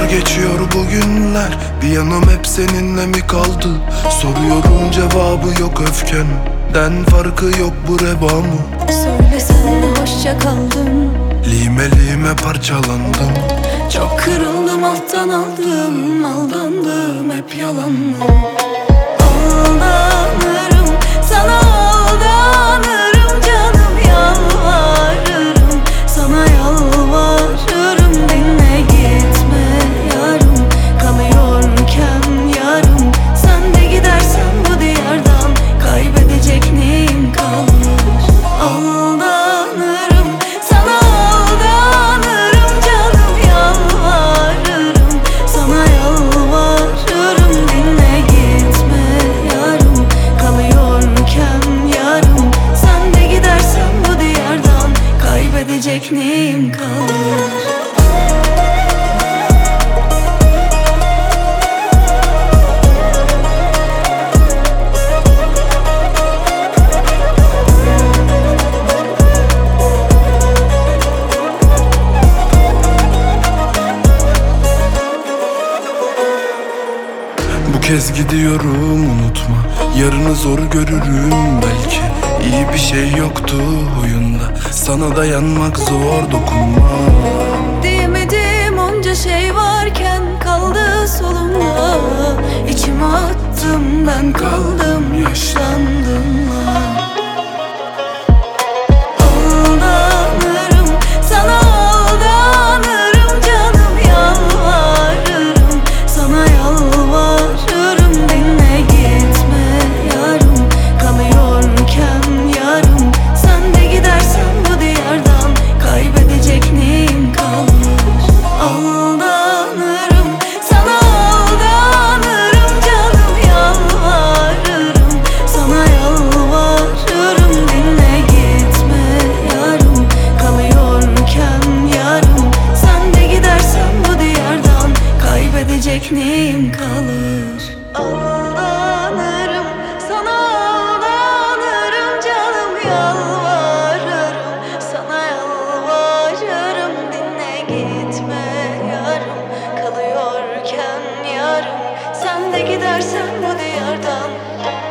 geçiyor bugünler, bir yanım hep seninle mi kaldı? Soruyorum cevabı yok, öfkenden farkı yok bu reba mı? Söylesen de hoşça kaldım, Lime lime parçalandım. çok kırıldım, alttan aldım, aldandım, hep yalanlı. Aldanırım, sana aldanırım canım, yalvarırım, sana yalvarırım. Dinle gitme yarım, kalıyorken yarım. Sen de gidersen bu diyardan, kaybedecek neyim kalır? Aldanırım, sana aldanırım canım, yalvarırım, sana yalvarırım. Dinle gitme yarım, kalıyorken yarım. Sen de gidersen bu diyardan, kaybedecek neyim kalır? Bu kez gidiyorum, unutma, yarını zor görürüm belki. İyi bir şey yoktu oyunda, sana dayanmak zor, dokunma. Diyemedim onca şey varken, kaldı solumda. İçime attım, ben kaldım, yaşlandım. Aldanırım, sana aldanırım canım, yalvarırım, sana yalvarırım. Dinle gitme yarım, kalıyorken yarım. Sen de gidersen bu diyardan, kaybedecek neyim kalır? Aldanırım, sana aldanırım canım, yalvarırım, sana yalvarırım. Dinle gitme yarım, kalıyorken yarım. Sen de gidersen bu diyardan, kaybedecek neyim kalır? Aldanırım, sana aldanırım canım, yalvarırım, sana yalvarırım. Dinle gitme yarım, kalıyorken yarım. Sen de gidersen bu diyardan,